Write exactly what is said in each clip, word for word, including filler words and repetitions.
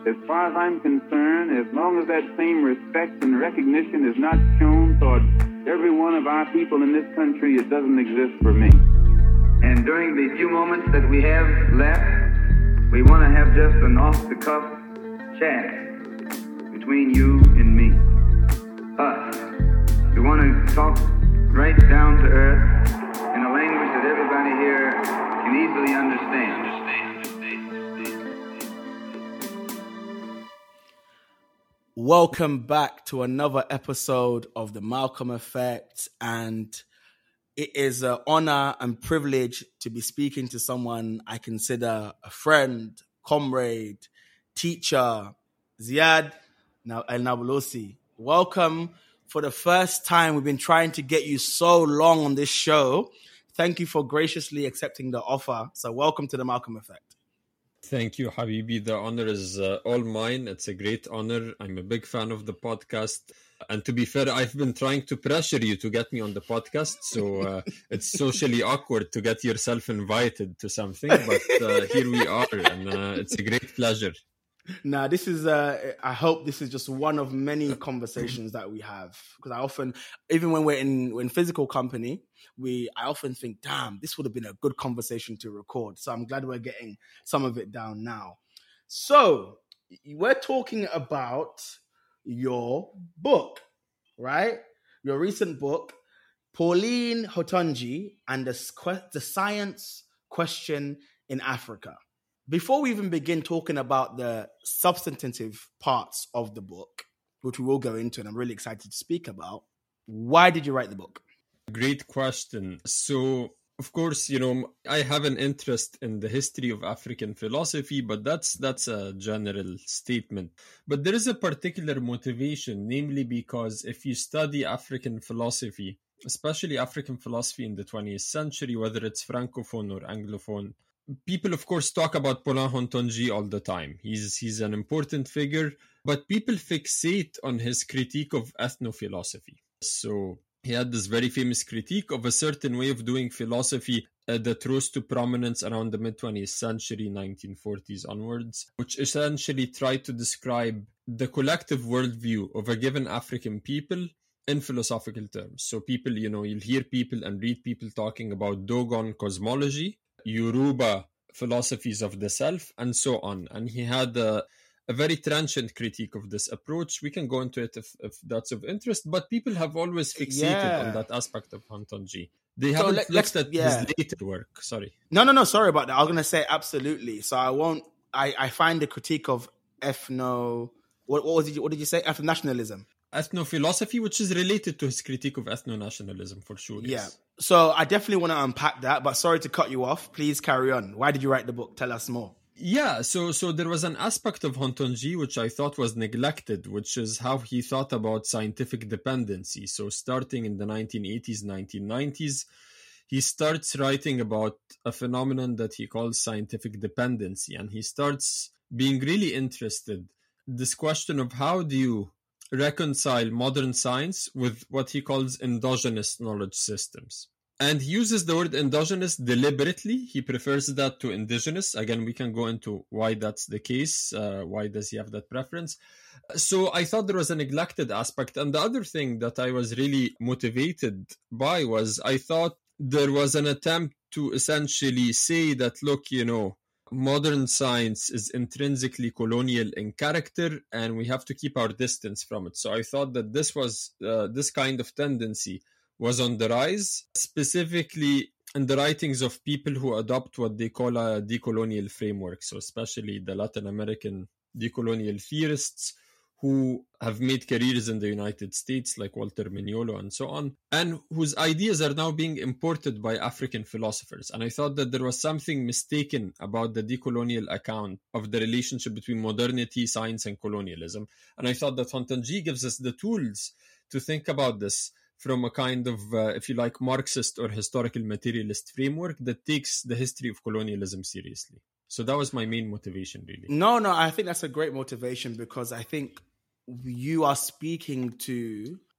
as far as I'm concerned, as long as that same respect and recognition is not shown toward every one of our people in this country, it doesn't exist for me. And during the few moments that we have left, we want to have just an off-the-cuff chat between you and me. Us. We want to talk right down to earth in a language that everybody here can easily understand. Welcome back to another episode of The Malcolm Effect, and it is an honor and privilege to be speaking to someone I consider a friend, comrade, teacher, Ziad El-Nabulsi. Welcome. For the first time, we've been trying to get you so long on this show. Thank you for graciously accepting the offer. So welcome to The Malcolm Effect. Thank you, Habibi. The honor is uh, all mine. It's a great honor. I'm a big fan of the podcast. And to be fair, I've been trying to pressure you to get me on the podcast. So uh, it's socially awkward to get yourself invited to something. But uh, here we are. And uh, it's a great pleasure. Now, this is, uh, I hope this is just one of many conversations that we have. Because I often, even when we're in, we're in physical company, we, I often think, damn, this would have been a good conversation to record. So I'm glad we're getting some of it down now. So we're talking about your book, right? Your recent book, Pauline Hotunji and the, the Science Question in Africa. Before we even begin talking about the substantive parts of the book, which we will go into and I'm really excited to speak about, why did you write the book? Great question. So, of course, you know, I have an interest in the history of African philosophy, but that's that's a general statement. But there is a particular motivation, namely because if you study African philosophy, especially African philosophy in the twentieth century, whether it's Francophone or Anglophone, people, of course, talk about Pauline Hotunji all the time. He's he's an important figure, but people fixate on his critique of ethnophilosophy. So he had this very famous critique of a certain way of doing philosophy uh, that rose to prominence around the mid-twentieth century, nineteen forties onwards, which essentially tried to describe the collective worldview of a given African people in philosophical terms. So people, you know, you'll hear people and read people talking about Dogon cosmology, Yoruba philosophies of the self, and so on. And he had a, a very trenchant critique of this approach. We can go into it if, if that's of interest, but people have always fixated yeah. on that aspect of Hotunji. They So haven't let, looked at yeah. his later work. Sorry. No, no, no, sorry about that. I was going to say absolutely. So I won't, I, I find the critique of ethno, what, what was it, what did you say? Ethno-nationalism. Ethnophilosophy, which is related to his critique of ethno-nationalism, for sure. Yeah. Yes. So I definitely want to unpack that, but sorry to cut you off. Please carry on. Why did you write the book? Tell us more. Yeah, so so there was an aspect of Hotunji which I thought was neglected, which is how he thought about scientific dependency. So starting in the nineteen eighties, nineteen nineties, he starts writing about a phenomenon that he calls scientific dependency, and he starts being really interested in this question of how do you reconcile modern science with what he calls endogenous knowledge systems. And he uses the word endogenous deliberately. He prefers that to indigenous. Again, we can go into why that's the case. Uh, why does he have that preference? So I thought there was a neglected aspect. And the other thing that I was really motivated by was I thought there was an attempt to essentially say that, look, you know, modern science is intrinsically colonial in character and we have to keep our distance from it. So I thought that this was uh, this kind of tendency was on the rise, specifically in the writings of people who adopt what they call a decolonial framework. So especially the Latin American decolonial theorists who have made careers in the United States, like Walter Mignolo and so on, and whose ideas are now being imported by African philosophers. And I thought that there was something mistaken about the decolonial account of the relationship between modernity, science, and colonialism. And I thought that Hotunji gives us the tools to think about this from a kind of, uh, if you like, Marxist or historical materialist framework that takes the history of colonialism seriously. So that was my main motivation, really. No, no, I think that's a great motivation because I think you are speaking to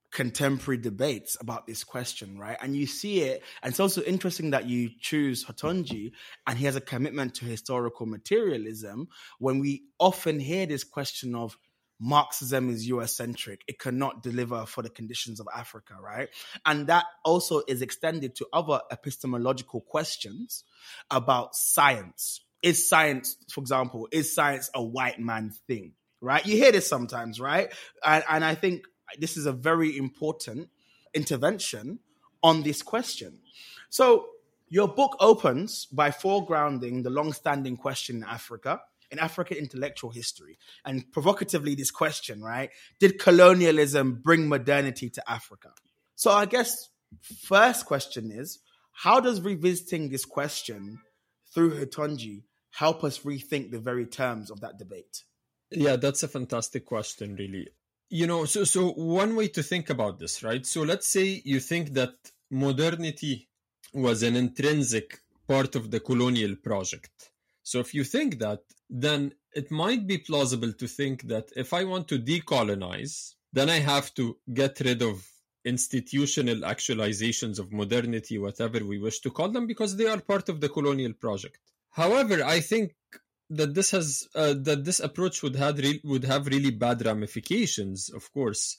contemporary debates about this question, right? And you see it, and it's also interesting that you choose Hotonji, and he has a commitment to historical materialism, when we often hear this question of Marxism is U S-centric. It cannot deliver for the conditions of Africa, right? And that also is extended to other epistemological questions about science. Is science, for example, is science a white man thing, right? You hear this sometimes, right? And, and I think this is a very important intervention on this question. So your book opens by foregrounding the long-standing question in Africa, in African intellectual history, and provocatively this question, right? Did colonialism bring modernity to Africa? So I guess first question is, how does revisiting this question through Hotonji help us rethink the very terms of that debate? Yeah, that's a fantastic question, really. You know, so so one way to think about this, right? So let's say you think that modernity was an intrinsic part of the colonial project. So if you think that, then it might be plausible to think that if I want to decolonize, then I have to get rid of institutional actualizations of modernity, whatever we wish to call them, because they are part of the colonial project. However, I think that this has uh, that this approach would have re- would have really bad ramifications, of course.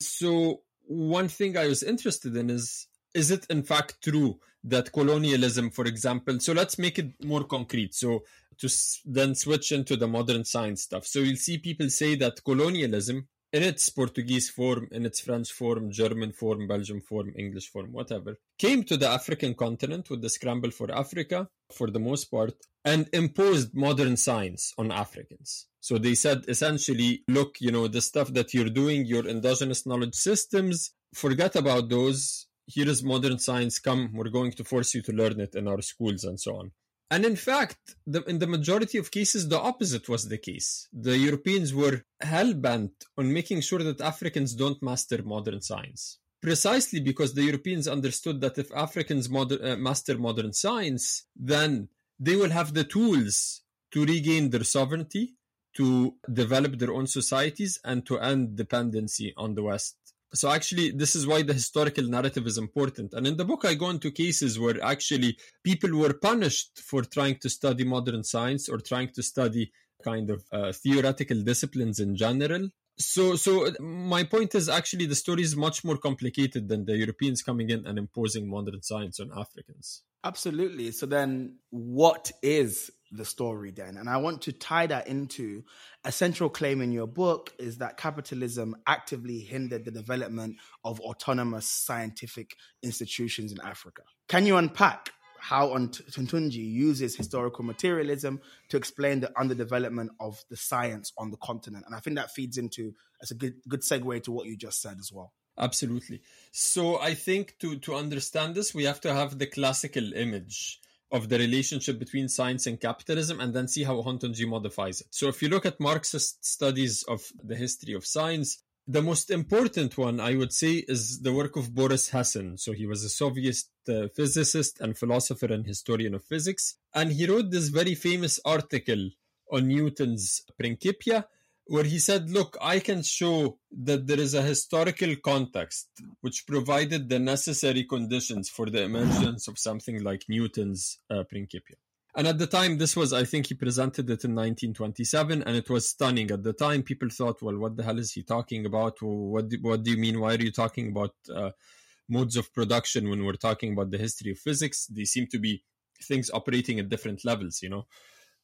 So one thing I was interested in is, is it in fact true that colonialism, for example, so let's make it more concrete. So to s- then switch into the modern science stuff. So you'll see people say that colonialism, in its Portuguese form, in its French form, German form, Belgian form, English form, whatever, came to the African continent with the Scramble for Africa, for the most part, and imposed modern science on Africans. So they said, essentially, look, you know, the stuff that you're doing, your endogenous knowledge systems, forget about those. Here is modern science. Come, we're going to force you to learn it in our schools and so on. And in fact, the, in the majority of cases, the opposite was the case. The Europeans were hell-bent on making sure that Africans don't master modern science. Precisely because the Europeans understood that if Africans moder- uh, master modern science, then they will have the tools to regain their sovereignty, to develop their own societies, and to end dependency on the West. So actually, this is why the historical narrative is important. And in the book, I go into cases where actually people were punished for trying to study modern science or trying to study kind of uh, theoretical disciplines in general. So, so my point is actually the story is much more complicated than the Europeans coming in and imposing modern science on Africans. Absolutely. So then what is the story then? And I want to tie that into a central claim in your book is that capitalism actively hindered the development of autonomous scientific institutions in Africa. Can you unpack how Hotonji uses historical materialism to explain the underdevelopment of the science on the continent? And I think that feeds into, as a good, good segue to what you just said as well. Absolutely. So I think to, to understand this, we have to have the classical image of the relationship between science and capitalism and then see how Hotonji modifies it. So if you look at Marxist studies of the history of science, the most important one, I would say, is the work of Boris Hessen. So he was a Soviet uh, physicist and philosopher and historian of physics. And he wrote this very famous article on Newton's Principia, where he said, look, I can show that there is a historical context which provided the necessary conditions for the emergence of something like Newton's uh, Principia. And at the time, this was, I think he presented it in nineteen twenty-seven, and it was stunning. At the time, people thought, well, what the hell is he talking about? What do, what do you mean? Why are you talking about uh, modes of production when we're talking about the history of physics? They seem to be things operating at different levels, you know?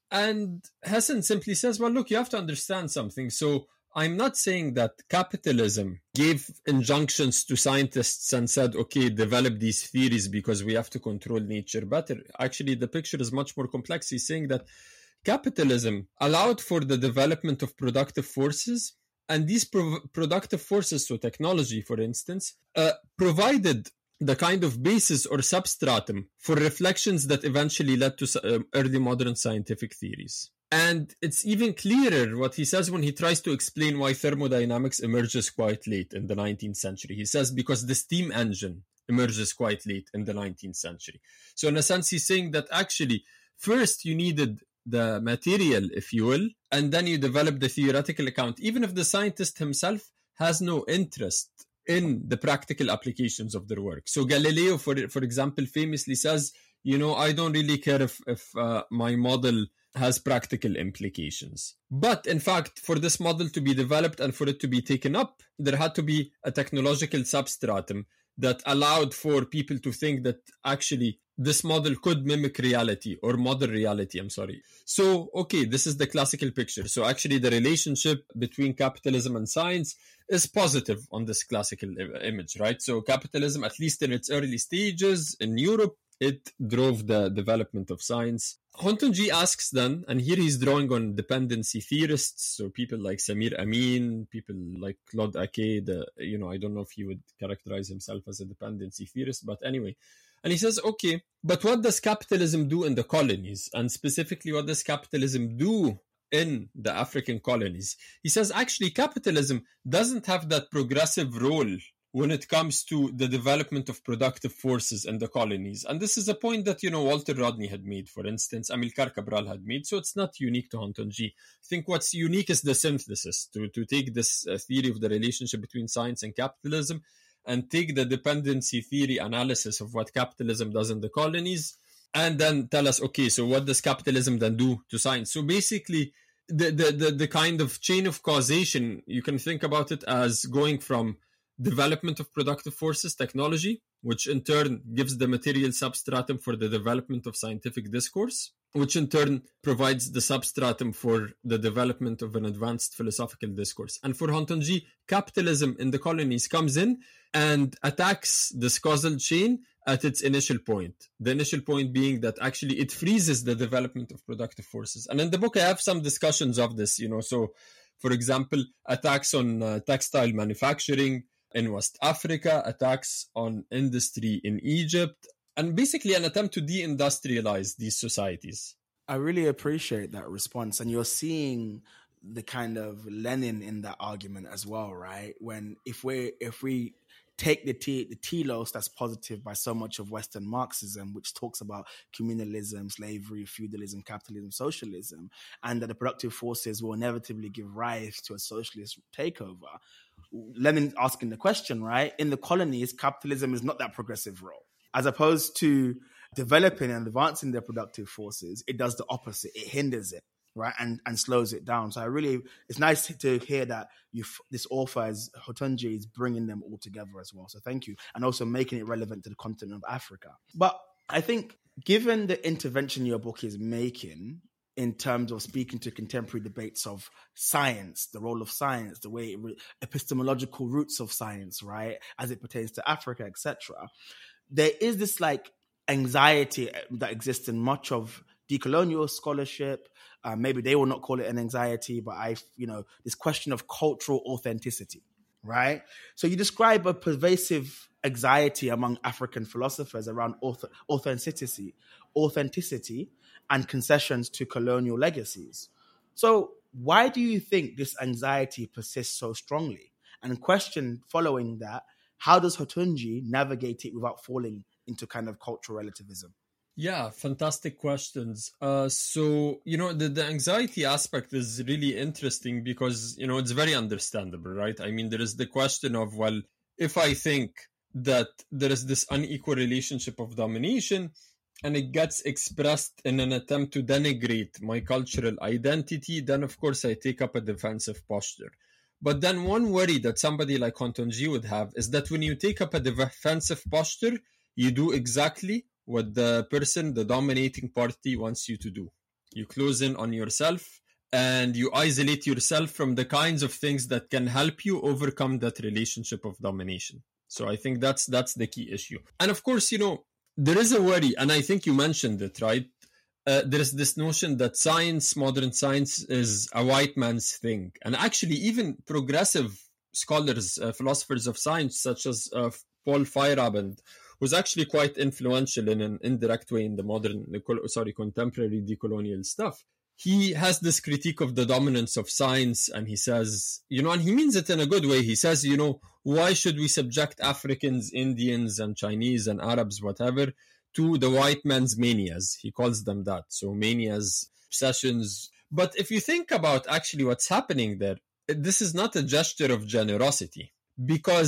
And Hessen simply says, well, look, you have to understand something. So I'm not saying that capitalism gave injunctions to scientists and said, okay, develop these theories because we have to control nature better. Actually, the picture is much more complex. He's saying that capitalism allowed for the development of productive forces, and these pro- productive forces, so technology, for instance, uh, provided the kind of basis or substratum for reflections that eventually led to uh, early modern scientific theories. And it's even clearer what he says when he tries to explain why thermodynamics emerges quite late in the nineteenth century. He says because the steam engine emerges quite late in the nineteenth century. So in a sense, he's saying that actually first you needed the material, if you will, and then you develop the theoretical account, even if the scientist himself has no interest in the practical applications of their work. So Galileo, for for example, famously says, you know, I don't really care if, if uh, my model has practical implications. But in fact, for this model to be developed and for it to be taken up, there had to be a technological substratum that allowed for people to think that actually this model could mimic reality or model reality, I'm sorry. So, okay, this is the classical picture. So actually the relationship between capitalism and science is positive on this classical image, right? So capitalism, at least in its early stages in Europe, it drove the development of science. Hontonji asks then, and here he's drawing on dependency theorists, so people like Samir Amin, people like Claude Ake, the, you know, I don't know if he would characterize himself as a dependency theorist, but anyway. And he says, okay, but what does capitalism do in the colonies? And specifically, what does capitalism do in the African colonies? He says, actually, capitalism doesn't have that progressive role when it comes to the development of productive forces in the colonies. And this is a point that, you know, Walter Rodney had made, for instance, Amilcar Cabral had made. So it's not unique to Hontonji. I think what's unique is the synthesis, to, to take this uh, theory of the relationship between science and capitalism and take the dependency theory analysis of what capitalism does in the colonies and then tell us, okay, so what does capitalism then do to science? So basically, the, the, the, the kind of chain of causation, you can think about it as going from development of productive forces, technology, which in turn gives the material substratum for the development of scientific discourse, which in turn provides the substratum for the development of an advanced philosophical discourse. And for Hontonji, capitalism in the colonies comes in and attacks this causal chain at its initial point. The initial point being that actually it freezes the development of productive forces. And in the book, I have some discussions of this, you know, so for example, attacks on uh, textile manufacturing in West Africa, attacks on industry in Egypt, and basically an attempt to deindustrialize these societies. I really appreciate that response. And you're seeing the kind of Lenin in that argument as well, right? When if we if we take the t- the telos that's positive by so much of Western Marxism, which talks about communalism, slavery, feudalism, capitalism, socialism, and that the productive forces will inevitably give rise to a socialist takeover. Lenin asking the question, right? In the colonies, capitalism is not that progressive role. As opposed to developing and advancing their productive forces, it does the opposite. It hinders it, right? And and slows it down. So I really, it's nice to hear that you this author, is Hontonji, is bringing them all together as well. So thank you. And also making it relevant to the continent of Africa. But I think given the intervention your book is making in terms of speaking to contemporary debates of science, the role of science, the way, it, epistemological roots of science, right, as it pertains to Africa, et cetera, there is this like anxiety that exists in much of decolonial scholarship. Uh, maybe they will not call it an anxiety, but I, you know, this question of cultural authenticity, right? So you describe a pervasive anxiety among African philosophers around auth- authenticity, authenticity, and concessions to colonial legacies. So why do you think this anxiety persists so strongly? And question following that, how does Hontonji navigate it without falling into kind of cultural relativism? Yeah, fantastic questions. Uh, so, you know, the, the anxiety aspect is really interesting because, you know, it's very understandable, right? I mean, there is the question of, well, if I think that there is this unequal relationship of domination, and it gets expressed in an attempt to denigrate my cultural identity, then of course I take up a defensive posture. But then one worry that somebody like Hontonji would have is that when you take up a defensive posture, you do exactly what the person, the dominating party, wants you to do. You close in on yourself and you isolate yourself from the kinds of things that can help you overcome that relationship of domination. So I think that's that's the key issue. And of course, you know, there is a worry, and I think you mentioned it, right? Uh, there is this notion that science, modern science, is a white man's thing. And actually, even progressive scholars, uh, philosophers of science, such as uh, Paul Feyerabend, was actually quite influential in an indirect way in the modern, sorry, contemporary decolonial stuff. He has this critique of the dominance of science, and he says, you know, and he means it in a good way. He says, you know, why should we subject Africans, Indians, and Chinese and Arabs, whatever, to the white man's manias? He calls them that. So manias, obsessions. But if you think about actually what's happening there, this is not a gesture of generosity, because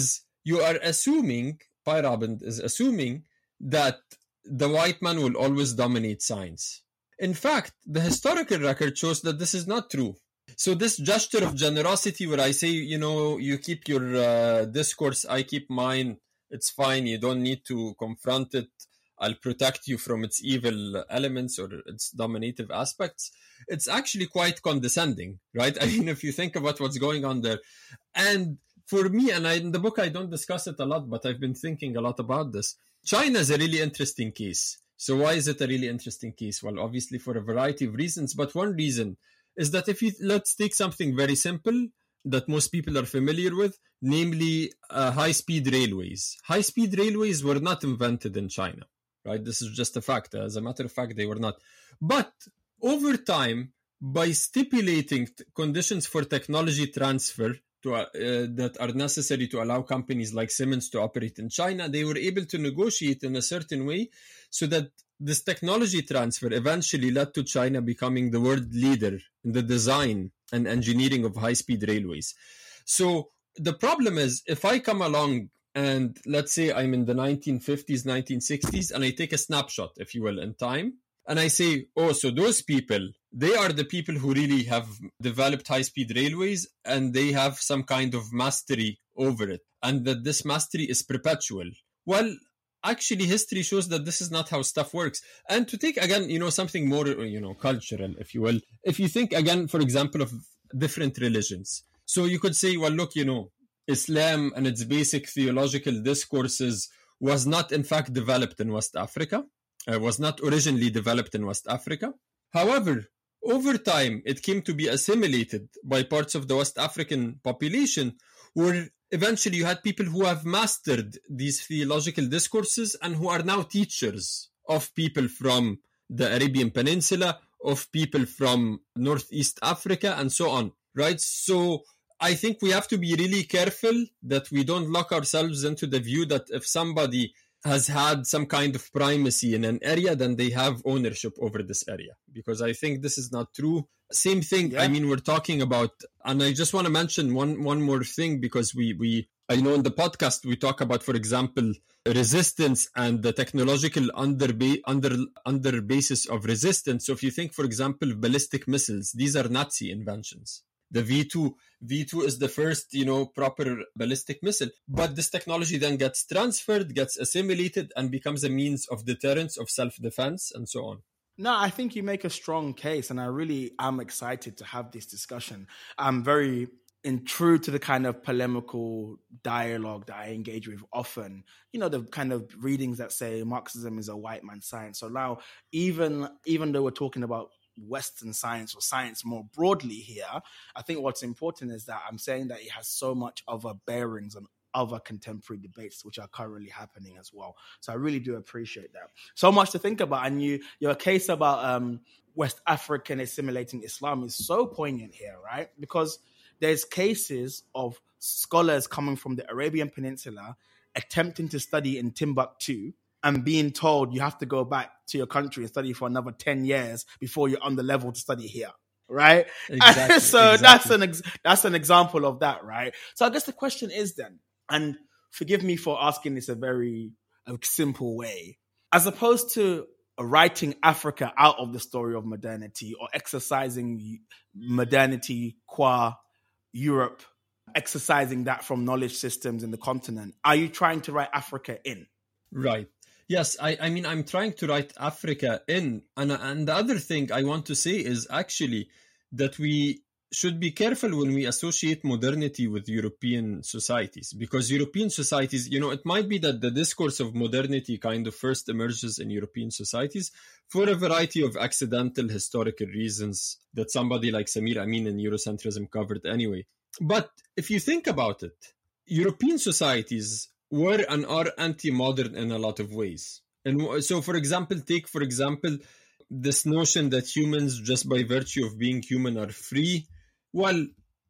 you are assuming, Feyerabend is assuming, that the white man will always dominate science. In fact, the historical record shows that this is not true. So this gesture of generosity where I say, you know, you keep your uh, discourse, I keep mine, it's fine, you don't need to confront it, I'll protect you from its evil elements or its dominative aspects, it's actually quite condescending, right? I mean, if you think about what's going on there. And for me, and I, in the book I don't discuss it a lot, but I've been thinking a lot about this, China is a really interesting case. So why is it a really interesting case? Well, obviously for a variety of reasons, but one reason is that if you, let's take something very simple that most people are familiar with, namely uh, high-speed railways. High-speed railways were not invented in China, right? This is just a fact. As a matter of fact, they were not. But over time, by stipulating t- conditions for technology transfer to, uh, that are necessary to allow companies like Siemens to operate in China, they were able to negotiate in a certain way so that this technology transfer eventually led to China becoming the world leader in the design and engineering of high-speed railways. So the problem is, if I come along and let's say I'm in the nineteen fifties, nineteen sixties, and I take a snapshot, if you will, in time, and I say, oh, so those people, they are the people who really have developed high-speed railways and they have some kind of mastery over it, and that this mastery is perpetual. Well, actually, history shows that this is not how stuff works. And to take, again, you know, something more, you know, cultural, if you will. If you think, again, for example, of different religions. So you could say, well, look, you know, Islam and its basic theological discourses was not, in fact, developed in West Africa. Uh, was not originally developed in West Africa. However, over time, it came to be assimilated by parts of the West African population, where eventually you had people who have mastered these theological discourses and who are now teachers of people from the Arabian Peninsula, of people from Northeast Africa, and so on, right? So I think we have to be really careful that we don't lock ourselves into the view that if somebody has had some kind of primacy in an area, then they have ownership over this area. Because I think this is not true. Same thing, yeah. I mean, we're talking about, and I just want to mention one one more thing, because we, we I know in the podcast we talk about, for example, resistance and the technological under, under, under basis of resistance. So if you think, for example, ballistic missiles, these are Nazi inventions. The V two. V two is the first, you know, proper ballistic missile. But this technology then gets transferred, gets assimilated, and becomes a means of deterrence, of self-defense, and so on. No, I think you make a strong case, and I really am excited to have this discussion. I'm very in true to the kind of polemical dialogue that I engage with often, you know, the kind of readings that say Marxism is a white man's science. So now, even even though we're talking about Western science or science more broadly here, I think what's important is that I'm saying that it has so much other bearings on other contemporary debates which are currently happening as well. So I really do appreciate that. So much to think about. And you, your case about um, West African assimilating Islam is so poignant here, right? Because there's cases of scholars coming from the Arabian Peninsula attempting to study in Timbuktu and being told you have to go back to your country and study for another ten years before you're on the level to study here, right? Exactly, so exactly. that's an ex- that's an example of that, right? So I guess the question is then, and forgive me for asking this a very a simple way, as opposed to writing Africa out of the story of modernity or exercising modernity qua Europe, exercising that from knowledge systems in the continent, are you trying to write Africa in? Right. Yes, I, I mean, I'm trying to write Africa in. And, and the other thing I want to say is actually that we should be careful when we associate modernity with European societies, because European societies, you know, it might be that the discourse of modernity kind of first emerges in European societies for a variety of accidental historical reasons that somebody like Samir Amin in Eurocentrism covered anyway. But if you think about it, European societies were and are anti-modern in a lot of ways. And so, for example, take, for example, this notion that humans, just by virtue of being human, are free. Well,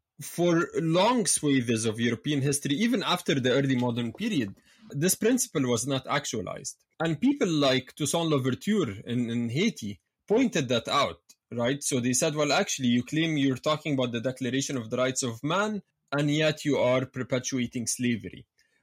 for long swathes of European history, even after the early modern period, this principle was not actualized. And people like Toussaint Louverture in, in Haiti pointed that out, right? So they said, well, actually, you claim you're talking about the Declaration of the Rights of Man, and yet you are perpetuating slavery.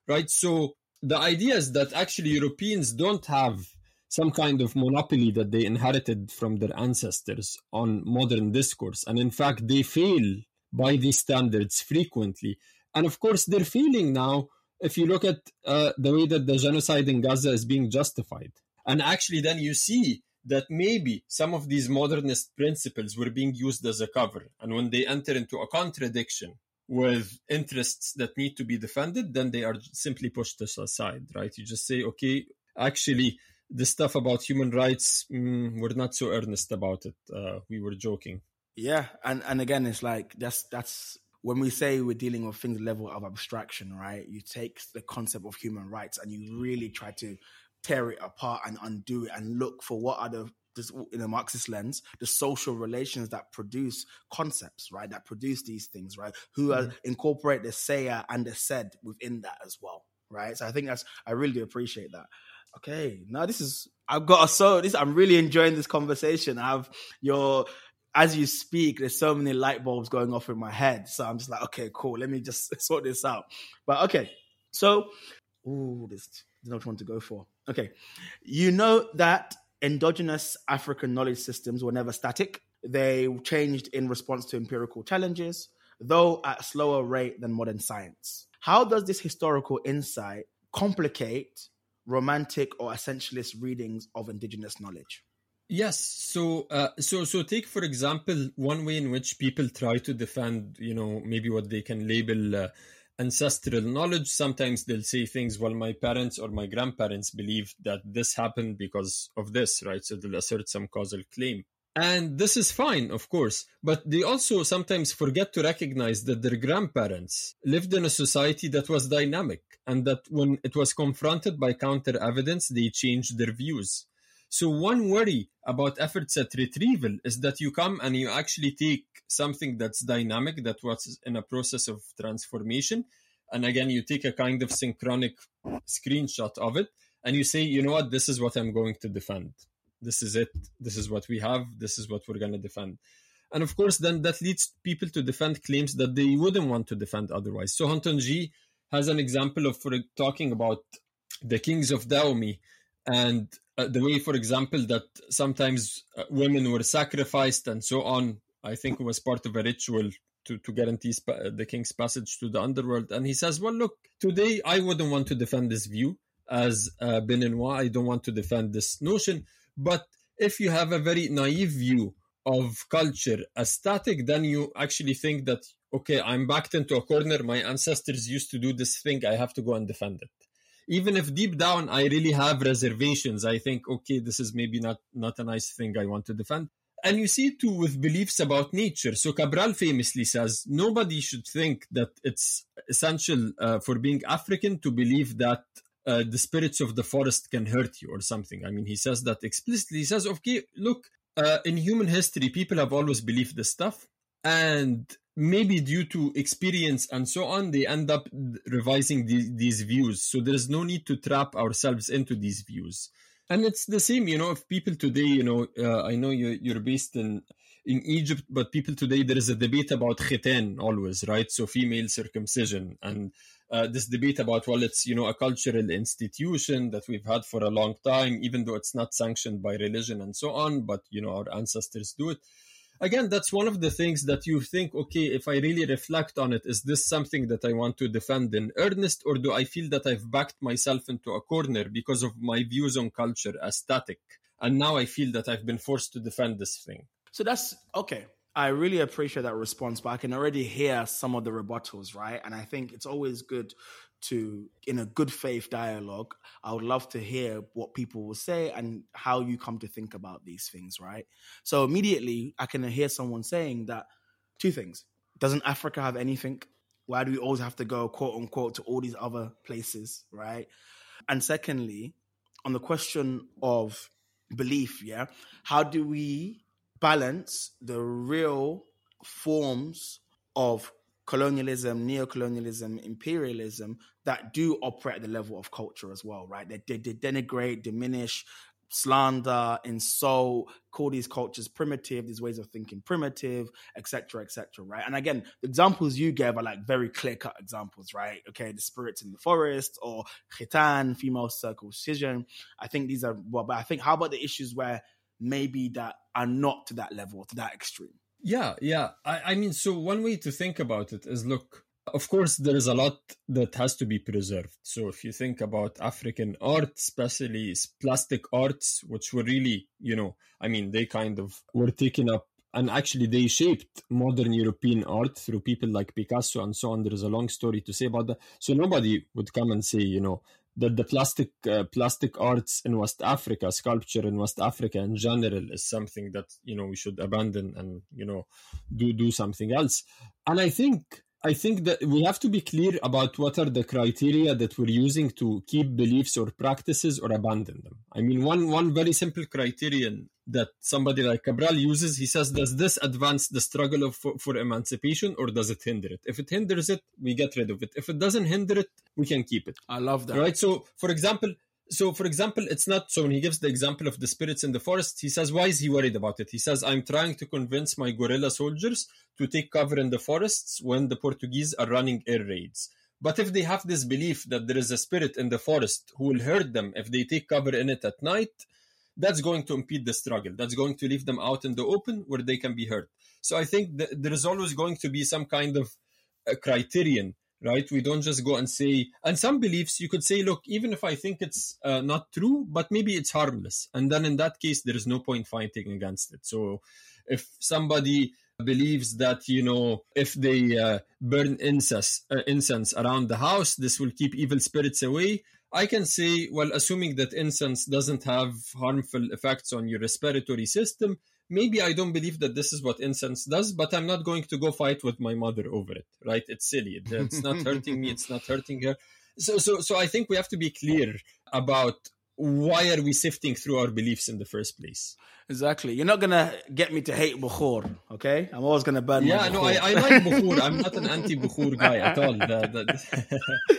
right? So the idea is that actually Europeans don't have some kind of monopoly that they inherited from their ancestors on modern discourse. And in fact, they fail by these standards frequently. And of course, they're failing now if you look at uh, the way that the genocide in Gaza is being justified. And actually, then you see that maybe some of these modernist principles were being used as a cover. And when they enter into a contradiction with interests that need to be defended, then they are simply pushed aside, right? You just say, okay, actually, the stuff about human rights, mm, we're not so earnest about it. Uh, we were joking. Yeah, and, and again, it's like, that's that's when we say we're dealing with things level of abstraction, right? You take the concept of human rights and you really try to tear it apart and undo it and look for what are the, this, in a Marxist lens, the social relations that produce concepts, right? That produce these things, right? Who mm-hmm. are, incorporate the sayer and the said within that as well, right? So I think that's, I really do appreciate that. Okay, now this is, I've got a, so this, I'm really enjoying this conversation. I have your, as you speak, there's so many light bulbs going off in my head. So I'm just like, okay, cool. Let me just sort this out. But okay, so, ooh, this, there's not one to go for. Okay, you know that endogenous African knowledge systems were never static. They changed in response to empirical challenges, though at a slower rate than modern science. How does this historical insight complicate romantic or essentialist readings of indigenous knowledge? Yes. So, uh, so, so take, for example, one way in which people try to defend, you know, maybe what they can label uh, ancestral knowledge. Sometimes they'll say things, well, my parents or my grandparents believe that this happened because of this, right? So they'll assert some causal claim. And this is fine, of course, but they also sometimes forget to recognize that their grandparents lived in a society that was dynamic and that when it was confronted by counter evidence, they changed their views. So one worry about efforts at retrieval is that you come and you actually take something that's dynamic, that was in a process of transformation, and again, you take a kind of synchronic screenshot of it, and you say, you know what, this is what I'm going to defend. This is it. This is what we have. This is what we're going to defend. And of course, then that leads people to defend claims that they wouldn't want to defend otherwise. So Hontonji has an example of for talking about the kings of Dahomey and uh, the way, for example, that sometimes uh, women were sacrificed and so on. I think it was part of a ritual to, to guarantee sp- the king's passage to the underworld. And he says, well, look, today I wouldn't want to defend this view as uh, Beninois. I don't want to defend this notion. But if you have a very naive view of culture as static, then you actually think that, okay, I'm backed into a corner. My ancestors used to do this thing. I have to go and defend it. Even if deep down I really have reservations, I think, okay, this is maybe not, not a nice thing I want to defend. And you see it too with beliefs about nature. So Cabral famously says, nobody should think that it's essential uh, for being African to believe that Uh, the spirits of the forest can hurt you or something. I mean, he says that explicitly. He says, okay, look, uh, in human history, people have always believed this stuff. And maybe due to experience and so on, they end up revising the, these views. So there's no need to trap ourselves into these views. And it's the same, you know, if people today, you know, uh, I know you're, you're based in, in Egypt, but people today, there is a debate about khitan always, right? So female circumcision. And Uh, this debate about, well, it's, you know, a cultural institution that we've had for a long time, even though it's not sanctioned by religion and so on, but, you know, our ancestors do it. Again, that's one of the things that you think, okay, if I really reflect on it, is this something that I want to defend in earnest, or do I feel that I've backed myself into a corner because of my views on culture as static? And now I feel that I've been forced to defend this thing. So that's, okay. I really appreciate that response, but I can already hear some of the rebuttals, right? And I think it's always good to, in a good faith dialogue, I would love to hear what people will say and how you come to think about these things, right? So immediately I can hear someone saying that two things. Doesn't Africa have anything? Why do we always have to go, quote unquote, to all these other places, right? And secondly, on the question of belief, yeah, how do we balance the real forms of colonialism, neocolonialism, imperialism that do operate at the level of culture as well, right? They, they, they denigrate, diminish, slander, insult, call these cultures primitive, these ways of thinking primitive, et cetera, et cetera, right? And again, the examples you gave are like very clear-cut examples, right? Okay, the spirits in the forest, or khitan, female circumcision. I think these are, well, but I think, how about the issues where maybe that are not to that level, to that extreme? Yeah, yeah. I, I mean, so one way to think about it is, look, of course, there is a lot that has to be preserved. So if you think about African art, especially plastic arts, which were really, you know, I mean, they kind of were taken up, and actually they shaped modern European art through people like Picasso and so on. There is a long story to say about that. So nobody would come and say, you know, that the plastic uh, plastic arts in West Africa, sculpture in West Africa in general, is something that, you know, we should abandon and, you know, do do something else. And I think I think that we have to be clear about what are the criteria that we're using to keep beliefs or practices or abandon them. I mean, one one very simple criterion that somebody like Cabral uses, he says, does this advance the struggle of, for, for emancipation, or does it hinder it? If it hinders it, we get rid of it. If it doesn't hinder it, we can keep it. I love that. Right? So, for example, So, for example, it's not, so when he gives the example of the spirits in the forest, he says, why is he worried about it? He says, I'm trying to convince my guerrilla soldiers to take cover in the forests when the Portuguese are running air raids. But if they have this belief that there is a spirit in the forest who will hurt them if they take cover in it at night, that's going to impede the struggle. That's going to leave them out in the open where they can be hurt. So I think that there is always going to be some kind of a criterion, right? We don't just go and say, and some beliefs you could say, look, even if I think it's uh, not true, but maybe it's harmless. And then in that case, there is no point fighting against it. So if somebody believes that, you know, if they uh, burn incense, uh, incense around the house, this will keep evil spirits away, I can say, well, assuming that incense doesn't have harmful effects on your respiratory system, maybe I don't believe that this is what incense does, but I'm not going to go fight with my mother over it, right? It's silly. It's not hurting me. It's not hurting her. So, so, so I think we have to be clear about why are we sifting through our beliefs in the first place. Exactly. You're not going to get me to hate Bukhur, okay? I'm always going to burn yeah, my no, Bukhur. I, I like Bukhur. I'm not an anti-Bukhur guy at all. The, the...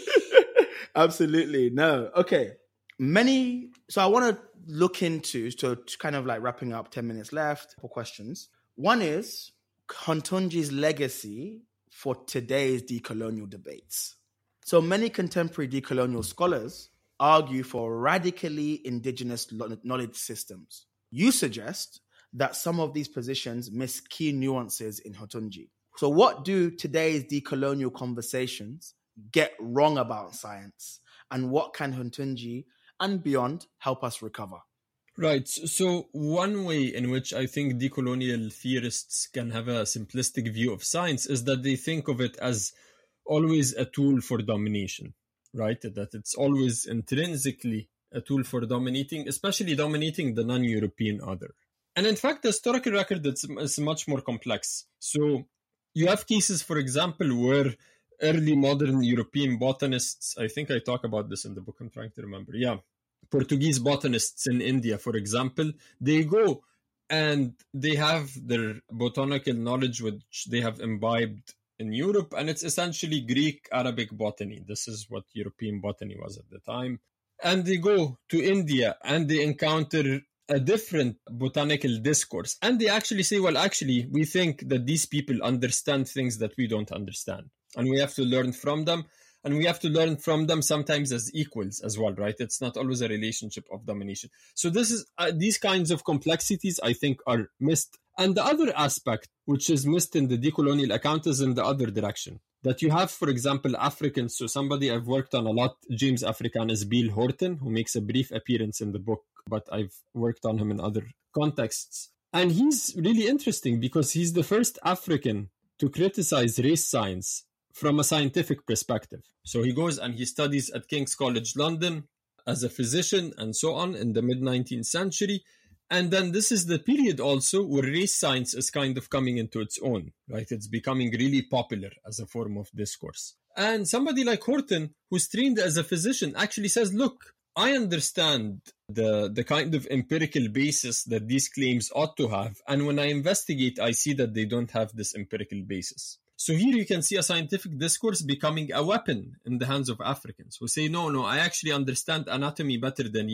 Absolutely. No. Okay. Many, so I want to look into, so to kind of like wrapping up, ten minutes left for questions. One is Huntunji's legacy for today's decolonial debates. So many contemporary decolonial scholars argue for radically indigenous knowledge systems. You suggest that some of these positions miss key nuances in Huntunji. So what do today's decolonial conversations get wrong about science? And what can Huntunji and beyond help us recover? Right. So one way in which I think decolonial theorists can have a simplistic view of science is that they think of it as always a tool for domination, right? That it's always intrinsically a tool for dominating, especially dominating the non-European other. And in fact, the historical record is, is much more complex. So you have cases, for example, where early modern European botanists, I think I talk about this in the book, I'm trying to remember, yeah, Portuguese botanists in India, for example, they go and they have their botanical knowledge which they have imbibed in Europe, and it's essentially Greek Arabic botany. This is what European botany was at the time. And they go to India and they encounter a different botanical discourse. And they actually say, well, actually, we think that these people understand things that we don't understand. And we have to learn from them. And we have to learn from them sometimes as equals as well, right? It's not always a relationship of domination. So this is uh, these kinds of complexities, I think, are missed. And the other aspect, which is missed in the decolonial account, is in the other direction. That you have, for example, Africans. So somebody I've worked on a lot, James Africanus Beale Horton, who makes a brief appearance in the book, but I've worked on him in other contexts. And he's really interesting because he's the first African to criticize race science from a scientific perspective. So he goes and he studies at King's College London as a physician and so on in the mid-nineteenth century. And then this is the period also where race science is kind of coming into its own, right? It's becoming really popular as a form of discourse. And somebody like Horton, who's trained as a physician, actually says, look, I understand the, the kind of empirical basis that these claims ought to have. And when I investigate, I see that they don't have this empirical basis. So here you can see a scientific discourse becoming a weapon in the hands of Africans who say, no, no, I actually understand anatomy better than you.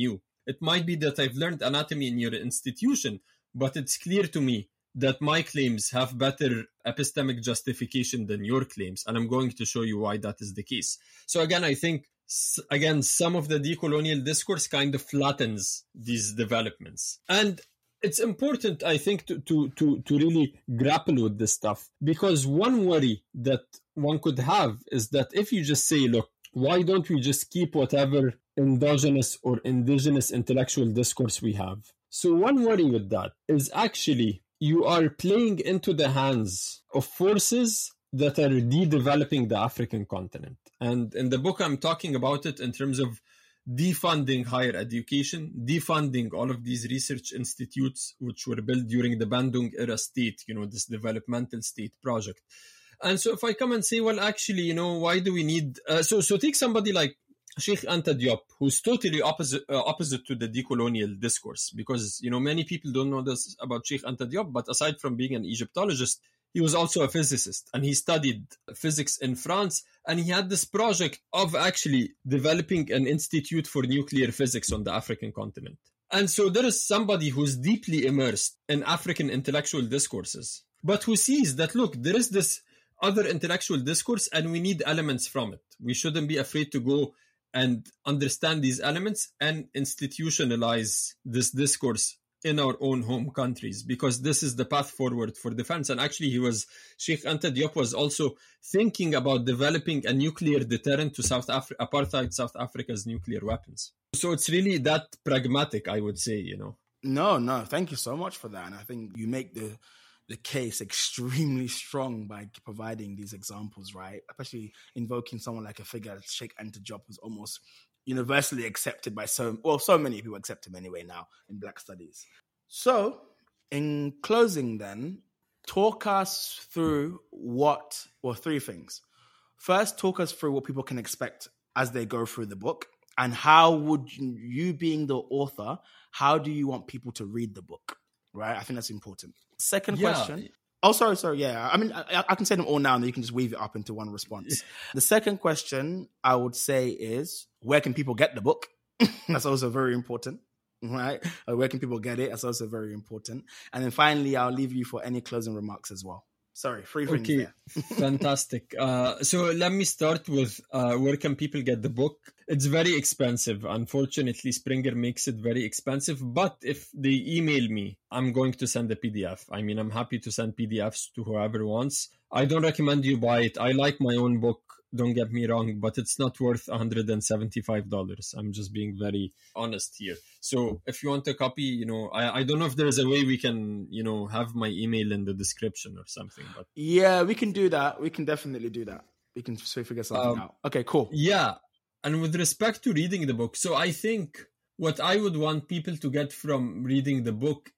It might be that I've learned anatomy in your institution, but it's clear to me that my claims have better epistemic justification than your claims, and I'm going to show you why that is the case. So again, I think, again, some of the decolonial discourse kind of flattens these developments. And it's important, I think, to, to, to, to really grapple with this stuff, because one worry that one could have is that if you just say, look, why don't we just keep whatever endogenous or indigenous intellectual discourse we have? So one worry with that is actually you are playing into the hands of forces that are de-developing the African continent. And in the book, I'm talking about it in terms of defunding higher education, defunding all of these research institutes which were built during the Bandung era state, you know, this developmental state project. And so if I come and say, well, actually, you know, why do we need... Uh, so, so take somebody like Cheikh Anta Diop, who's totally opposite uh, opposite to the decolonial discourse, because, you know, many people don't know this about Cheikh Anta Diop, but aside from being an Egyptologist, he was also a physicist, and he studied physics in France, and he had this project of actually developing an institute for nuclear physics on the African continent. And so there is somebody who's deeply immersed in African intellectual discourses, but who sees that, look, there is this other intellectual discourse, and we need elements from it. We shouldn't be afraid to go and understand these elements and institutionalize this discourse in our own home countries, because this is the path forward for defense. And actually, he was, Cheikh Anta Diop was also thinking about developing a nuclear deterrent to South Africa, apartheid South Africa's nuclear weapons. So it's really that pragmatic, I would say, you know. No, no, thank you so much for that. And I think you make the the case extremely strong by providing these examples, right? Especially invoking someone like a figure like Cheikh Anta Diop, who's almost universally accepted by so, well, so many people accept him anyway now in Black Studies. So, in closing then, talk us through what, well, three things. First, talk us through what people can expect as they go through the book, and how would you, you being the author, how do you want people to read the book? Right? I think that's important. Second yeah. question. Oh, sorry, sorry. Yeah. I mean, I, I can say them all now and then you can just weave it up into one response. The second question I would say is, where can people get the book? That's also very important, right? Uh, where can people get it? That's also very important. And then finally, I'll leave you for any closing remarks as well. Sorry, three things okay. there. Fantastic. Uh, so let me start with uh, where can people get the book? It's very expensive. Unfortunately, Springer makes it very expensive. But if they email me, I'm going to send a P D F. I mean, I'm happy to send P D Fs to whoever wants. I don't recommend you buy it. I like my own book, don't get me wrong, but it's not worth one hundred seventy-five dollars. I'm just being very honest here. So if you want a copy, you know, I, I don't know if there's a way we can, you know, have my email in the description or something. But yeah, we can do that. We can definitely do that. We can figure something um, out. Okay, cool. Yeah. And with respect to reading the book, so I think what I would want people to get from reading the book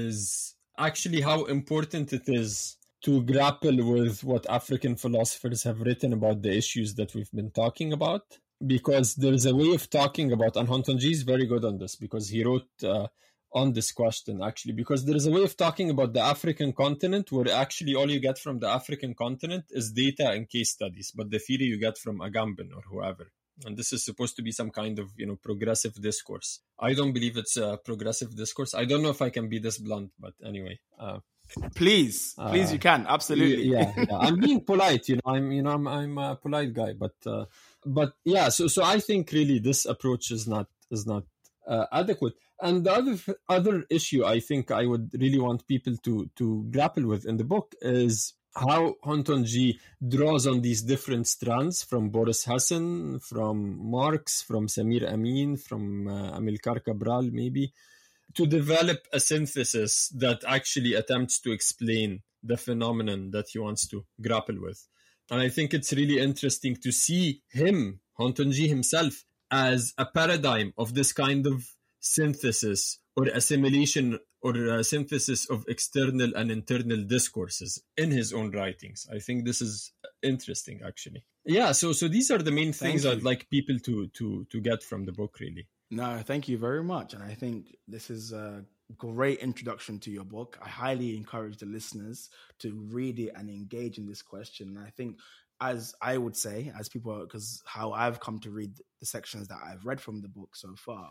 is actually how important it is to grapple with what African philosophers have written about the issues that we've been talking about. Because there's a way of talking about, and Hontonji is very good on this because he wrote uh, on this question actually, because there is a way of talking about the African continent where actually all you get from the African continent is data and case studies, but the theory you get from Agamben or whoever. And this is supposed to be some kind of, you know, progressive discourse. I don't believe it's a progressive discourse. I don't know if I can be this blunt, but anyway. Uh, please, please, uh, you can absolutely. Yeah, yeah, I'm being polite. You know, I'm, you know, I'm, I'm a polite guy, but, uh, but yeah. So, so I think really this approach is not is not uh, adequate. And the other other issue I think I would really want people to to grapple with in the book is how Hontonji draws on these different strands from Boris Hassan, from Marx, from Samir Amin, from uh, Amilcar Cabral, maybe, to develop a synthesis that actually attempts to explain the phenomenon that he wants to grapple with. And I think it's really interesting to see him, Hontonji himself, as a paradigm of this kind of synthesis or assimilation or a synthesis of external and internal discourses in his own writings. I think this is interesting, actually. Yeah, so so these are the main things I'd like people to to to get from the book, really. No, thank you very much. And I think this is a great introduction to your book. I highly encourage the listeners to read it and engage in this question. And I think, as I would say, as people, because how I've come to read the sections that I've read from the book so far,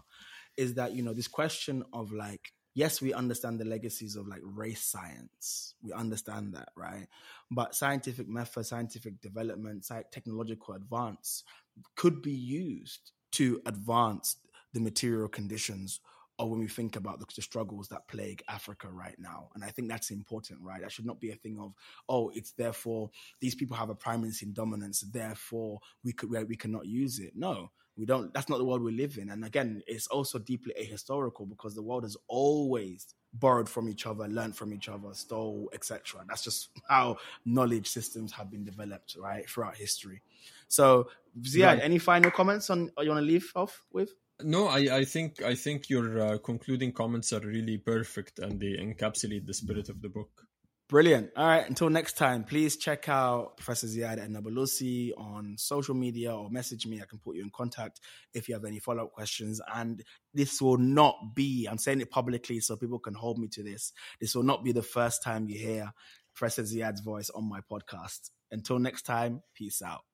is that, you know, this question of like, yes, we understand the legacies of like race science. We understand that, right? But scientific method, scientific development, technological advance could be used to advance the material conditions, or when we think about the, the struggles that plague Africa right now. And I think that's important, right? That should not be a thing of, oh, it's therefore these people have a primacy and dominance, therefore we could we cannot use it. No, we don't. That's not the world we live in. And again, it's also deeply ahistorical because the world has always borrowed from each other, learned from each other, stole, et cetera. That's just how knowledge systems have been developed, right, throughout history. So, Ziad, right. Any final comments on you want to leave off with? No, I, I think I think your uh, concluding comments are really perfect and they encapsulate the spirit of the book. Brilliant. All right. Until next time, please check out Professor Ziad Nabulsi on social media or message me. I can put you in contact if you have any follow-up questions. And this will not be, I'm saying it publicly so people can hold me to this. This will not be the first time you hear Professor Ziad's voice on my podcast. Until next time, peace out.